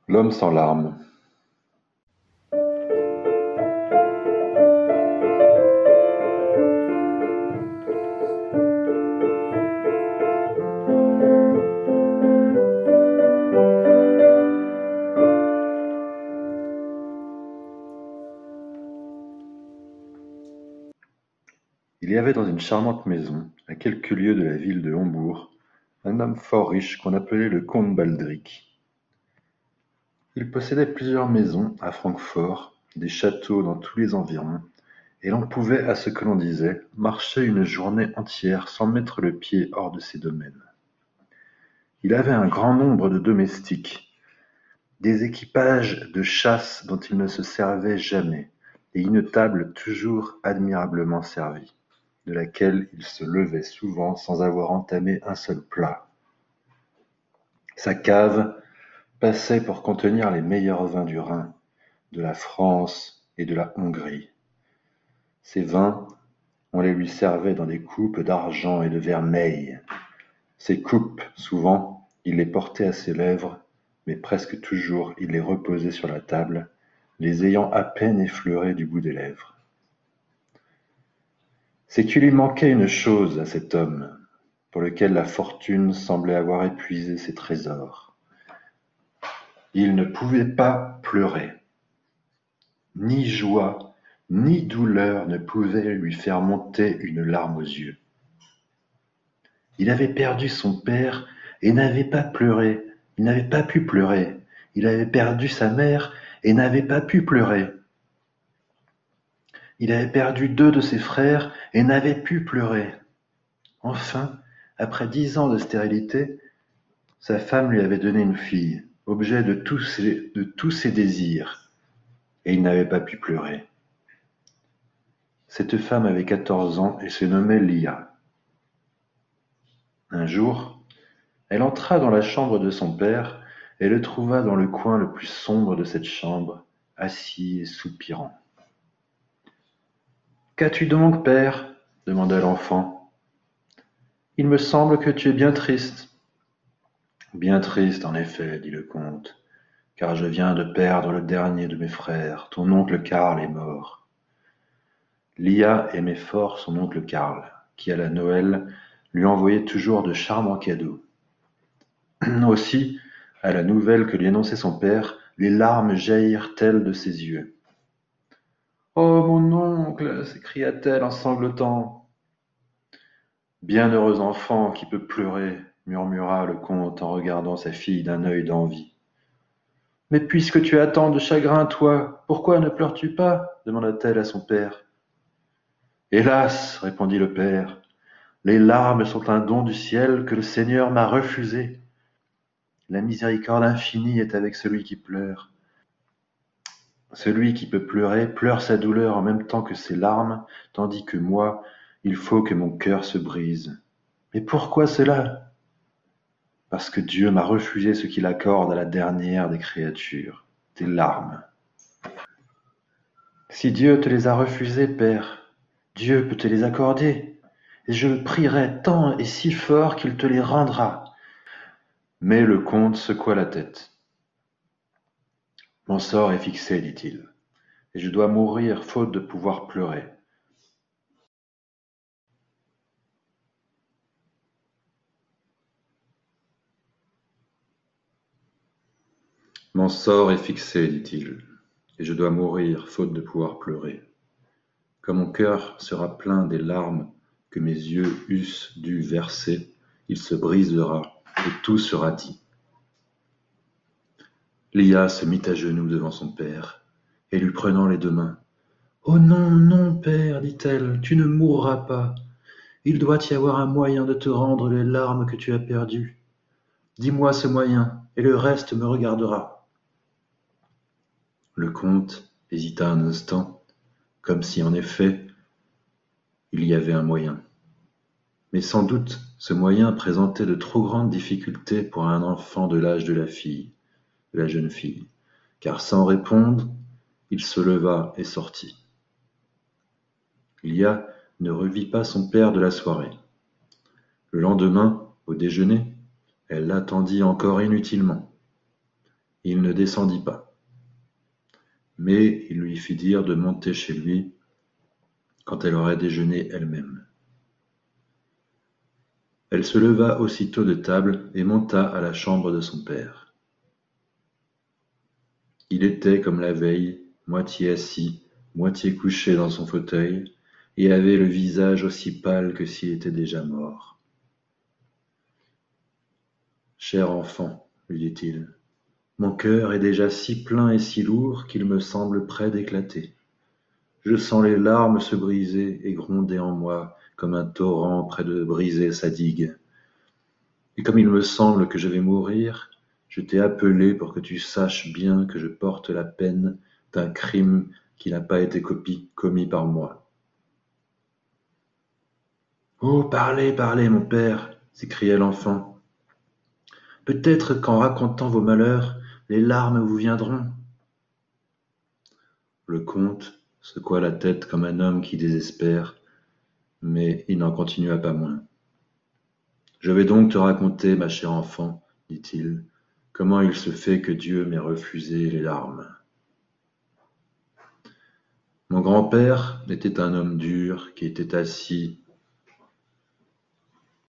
L'homme sans larmes. Il y avait dans une charmante maison, à quelques lieues de la ville de Hombourg, un homme fort riche qu'on appelait le comte Baldric. Il possédait plusieurs maisons à Francfort, des châteaux dans tous les environs, et l'on pouvait, à ce que l'on disait, marcher une journée entière sans mettre le pied hors de ses domaines. Il avait un grand nombre de domestiques, des équipages de chasse dont il ne se servait jamais, et une table toujours admirablement servie, de laquelle il se levait souvent sans avoir entamé un seul plat. Sa cave passait pour contenir les meilleurs vins du Rhin, de la France et de la Hongrie. Ces vins, on les lui servait dans des coupes d'argent et de vermeil. Ces coupes, souvent, il les portait à ses lèvres, mais presque toujours il les reposait sur la table, les ayant à peine effleurées du bout des lèvres. C'est qu'il lui manquait une chose à cet homme, pour lequel la fortune semblait avoir épuisé ses trésors. Il ne pouvait pas pleurer. Ni joie, ni douleur ne pouvaient lui faire monter une larme aux yeux. Il avait perdu son père et n'avait pas pleuré. Il n'avait pas pu pleurer. Il avait perdu sa mère et n'avait pas pu pleurer. Il avait perdu 2 de ses frères et n'avait pu pleurer. Enfin, après 10 ans de stérilité, sa femme lui avait donné une fille, objet de tous ses désirs, et il n'avait pas pu pleurer. Cette femme avait 14 ans et se nommait Lia. Un jour, elle entra dans la chambre de son père et le trouva dans le coin le plus sombre de cette chambre, assis et soupirant. « Qu'as-tu donc, père ? demanda l'enfant. « Il me semble que tu es bien triste. »« Bien triste, en effet, dit le comte, car je viens de perdre le dernier de mes frères, ton oncle Karl est mort. » Lia aimait fort son oncle Karl, qui à la Noël lui envoyait toujours de charmants cadeaux. Aussi, à la nouvelle que lui annonçait son père, les larmes jaillirent-elles de ses yeux. « Oh, mon oncle !» s'écria-t-elle en sanglotant. « Bienheureux enfant qui peut pleurer !» murmura le comte en regardant sa fille d'un œil d'envie. « Mais puisque tu as tant de chagrin, toi, pourquoi ne pleures-tu pas ? demanda-t-elle à son père. « Hélas ! répondit le père, les larmes sont un don du ciel que le Seigneur m'a refusé. La miséricorde infinie est avec celui qui pleure. Celui qui peut pleurer pleure sa douleur en même temps que ses larmes, tandis que moi, il faut que mon cœur se brise. Mais pourquoi cela ? Parce que Dieu m'a refusé ce qu'il accorde à la dernière des créatures, des larmes. Si Dieu te les a refusées, père, Dieu peut te les accorder, et je le prierai tant et si fort qu'il te les rendra. Mais le comte secoua la tête. Mon sort est fixé, dit-il, et je dois mourir faute de pouvoir pleurer. Mon sort est fixé, dit-il, et je dois mourir faute de pouvoir pleurer. Quand mon cœur sera plein des larmes que mes yeux eussent dû verser, il se brisera, et tout sera dit. Lia se mit à genoux devant son père, et lui prenant les 2 mains. « Oh non, non, père, dit-elle, tu ne mourras pas. Il doit y avoir un moyen de te rendre les larmes que tu as perdues. Dis-moi ce moyen, et le reste me regardera. » Le comte hésita un instant, comme si en effet il y avait un moyen. Mais sans doute ce moyen présentait de trop grandes difficultés pour un enfant de l'âge de la jeune fille, car sans répondre, il se leva et sortit. Lia ne revit pas son père de la soirée. Le lendemain, au déjeuner, elle l'attendit encore inutilement. Il ne descendit pas, mais il lui fit dire de monter chez lui quand elle aurait déjeuné elle-même. Elle se leva aussitôt de table et monta à la chambre de son père. Il était, comme la veille, moitié assis, moitié couché dans son fauteuil, et avait le visage aussi pâle que s'il était déjà mort. Cher enfant, lui dit-il, mon cœur est déjà si plein et si lourd qu'il me semble près d'éclater. Je sens les larmes se briser et gronder en moi comme un torrent près de briser sa digue. Et comme il me semble que je vais mourir, je t'ai appelé pour que tu saches bien que je porte la peine d'un crime qui n'a pas été commis par moi. Oh, parlez, parlez, mon père, s'écria l'enfant. Peut-être qu'en racontant vos malheurs, les larmes vous viendront. Le comte secoua la tête comme un homme qui désespère, mais il n'en continua pas moins. Je vais donc te raconter, ma chère enfant, dit-il, comment il se fait que Dieu m'ait refusé les larmes. Mon grand-père était un homme dur qui était assis